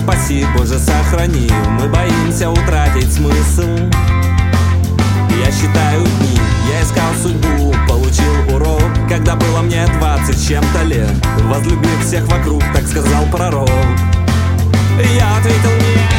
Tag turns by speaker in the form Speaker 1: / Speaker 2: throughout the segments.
Speaker 1: спаси, Боже, сохрани. Мы боимся утратить смысл. Я считаю дни, я искал судьбу, получил урок, когда было мне 20 с чем-то лет. Возлюбив всех вокруг, так сказал пророк. Я ответил нет.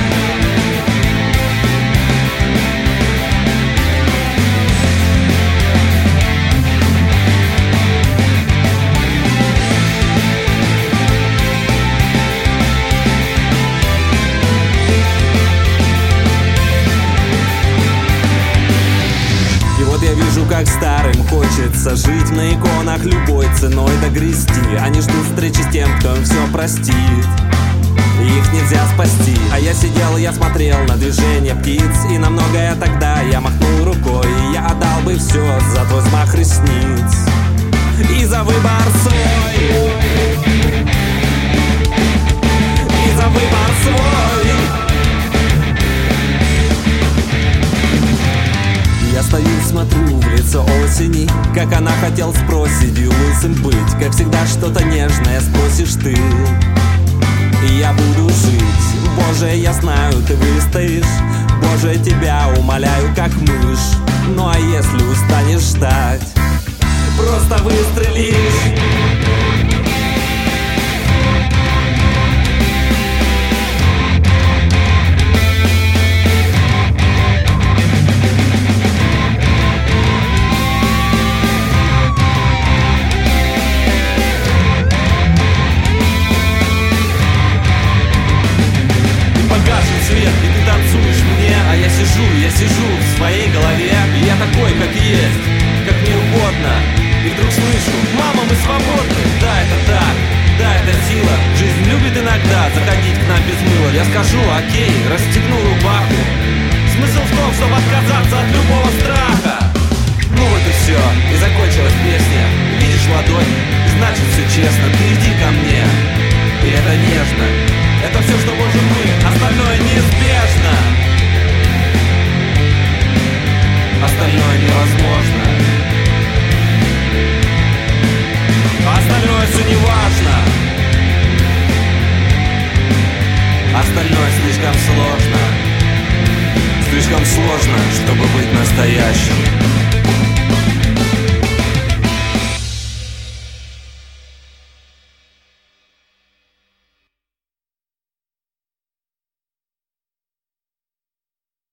Speaker 1: Я вижу, как старым хочется жить на иконах любой ценой догрести. Они ждут встречи с тем, кто им все простит. Их нельзя спасти. А я сидел и я смотрел на движение птиц, и на многое тогда я махнул рукой. И я отдал бы все за твой взмах ресниц и за выбор свой. И за выбор свой. Я стою, смотрю в лицо осени, как она хотел спросить и лысым быть. Как всегда что-то нежное спросишь ты, и я буду жить. Боже, я знаю, ты выстоишь. Боже, тебя умоляю, как мышь. Ну а если устанешь ждать, просто выстрелишь. Свет, и ты танцуешь мне, а я сижу в своей голове. И я такой, как есть, как мне угодно. И вдруг слышу: мама, мы свободны. Да, это так, да, это сила. Жизнь любит иногда заходить к нам без мыла. Я скажу: окей, расстегну рубаху. Смысл в том, чтобы отказаться от любого страха. Ну вот и все, и закончилась песня. Видишь ладонь, значит все честно. Ты иди ко мне, и это нежно. Это все, что можем мы, остальное неизбежно. Остальное невозможно. Остальное все не важно. Остальное слишком сложно. Слишком сложно, чтобы быть настоящим.